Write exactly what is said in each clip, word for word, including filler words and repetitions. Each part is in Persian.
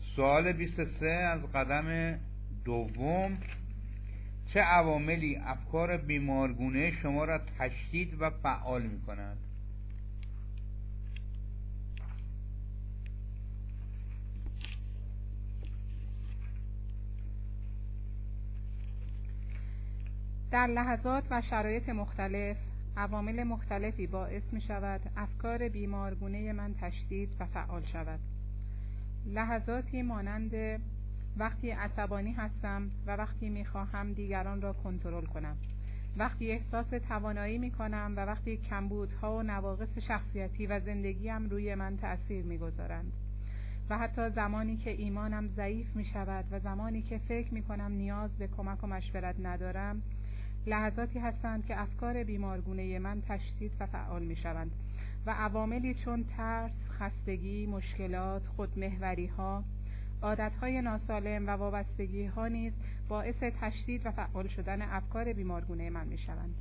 سوال بیست و سه از قدم دوم: چه عواملی افکار بیمارگونه شما را تشدید و فعال می کند؟ در لحظات و شرایط مختلف عوامل مختلفی باعث می شود افکار بیمارگونه من تشدید و فعال شود. لحظاتی مانند وقتی عصبانی هستم و وقتی می خواهم دیگران را کنترل کنم، وقتی احساس توانایی می کنم و وقتی کمبودها و نواقص شخصیتی و زندگیم روی من تأثیر می گذارند، و حتی زمانی که ایمانم ضعیف می شود و زمانی که فکر می کنم نیاز به کمک و مشورت ندارم، لحظاتی هستند که افکار بیمارگونه من تشدید و فعال می شوند و عواملی چون ترس، خستگی، مشکلات، خودمحوری ها، عادت های ناسالم و وابستگی ها نیز باعث تشدید و فعال شدن افکار بیمارگونه من می شوند.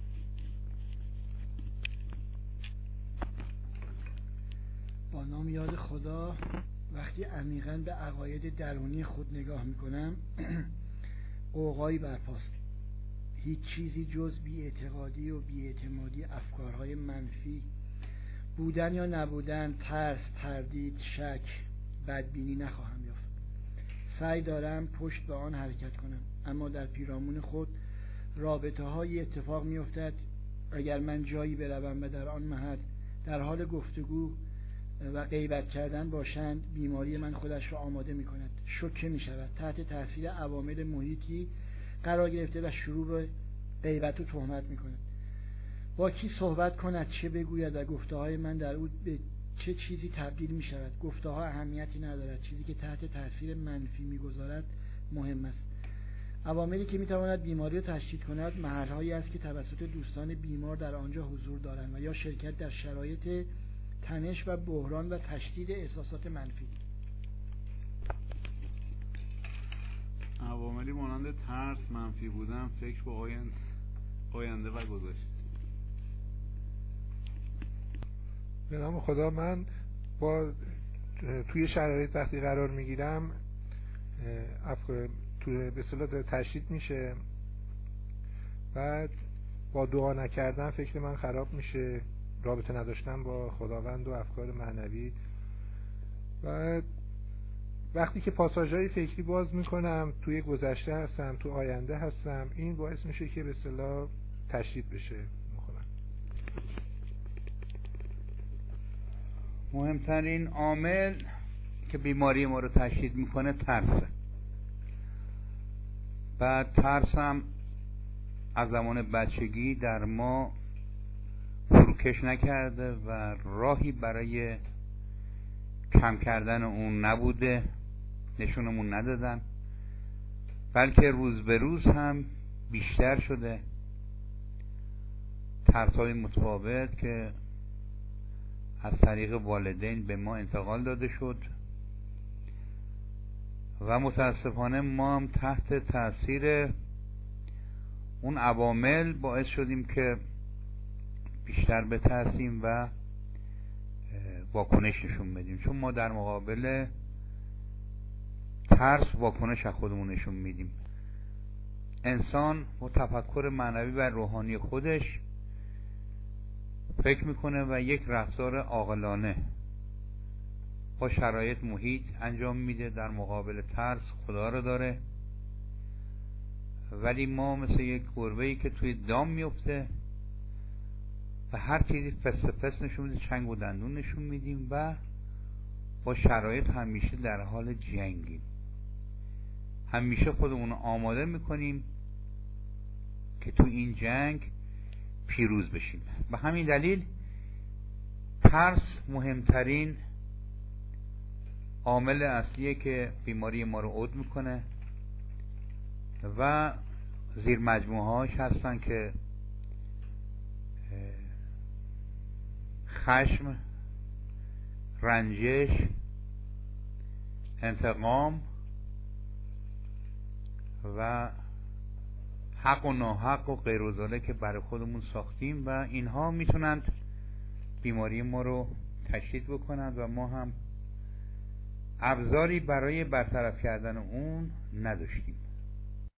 با نام یاد خدا، وقتی عمیقاً به عقاید درونی خود نگاه می کنم قوقایی برپاست. هیچ چیزی جز بی‌اعتقادی و بی‌اعتمادی، افکارهای منفی، بودن یا نبودن، ترس، تردید، شک، بدبینی نخواهم یافت. سعی دارم پشت به آن حرکت کنم، اما در پیرامون خود رابطه های اتفاق می افتد. اگر من جایی بروم و در آن محل در حال گفتگو و غیبت کردن باشند، بیماری من خودش را آماده می کند، شوکه می شود، تحت تاثیر عوامل محیطی قرار گرفته و شروع به غیبت و تهمت می کند. با کی صحبت کند، چه بگوید و گفته های من در او به چه چیزی تبدیل می شود. گفته ها اهمیتی ندارد، چیزی که تحت تاثیر منفی می گذارد مهم است. عواملی که می تواند بیماری را تشدید کند محل هایی است که توسط دوستان بیمار در آنجا حضور دارند و یا شرکت در شرایط تنش و بحران و تشدید احساسات منفی. عواملی مانند ترس، منفی بودن، فکر به آینده, آینده و گذشته. به نام خدا، من با توی شرایط وقتی قرار میگیرم افکار توی به اصطلاح تشدید میشه، بعد با دعا نکردن فکر من خراب میشه، رابطه نداشتن با خداوند و افکار معنوی. و وقتی که پاساژهای فکری باز میکنم، توی گذشته هستم، تو آینده هستم، این باعث میشه که به اصطلاح تشدید بشه مخم. مهمترین عامل که بیماری ما رو تشدید میکنه ترسه. بعد ترس هم از زمان بچگی در ما فروکش نکرده و راهی برای کم کردن اون نبوده، نشونمون ندادن، بلکه روز به روز هم بیشتر شده. ترس‌های متفاوت که از طریق والدین به ما انتقال داده شد و متاسفانه ما هم تحت تاثیر اون عوامل باعث شدیم که بیشتر بترسیم و واکنش نشون بدیم، چون ما در مقابل ترس واکنش از خودمون نشون میدیم. انسان با تفکر معنوی و روحانی خودش فکر میکنه و یک رفتار عاقلانه با شرایط محیط انجام میده. در مقابل ترس خدا رو داره، ولی ما مثل یک گربه‌ای که توی دام میفته و هر چیزی فس فس نشون میده، چنگ و دندون نشون میدیم و با شرایط همیشه در حال جنگیم. همیشه خودمون آماده میکنیم که تو این جنگ پیروز بشیم. به همین دلیل ترس مهمترین عامل اصلیه که بیماری ما رو عود میکنه و زیر مجموعه هاش هستن که خشم، رنجش، انتقام و حق و ناحق و غیر و ذالک که برای خودمون ساختیم و اینها میتونند بیماری ما رو تشدید بکنند و ما هم ابزاری برای برطرف کردن اون نداشتیم.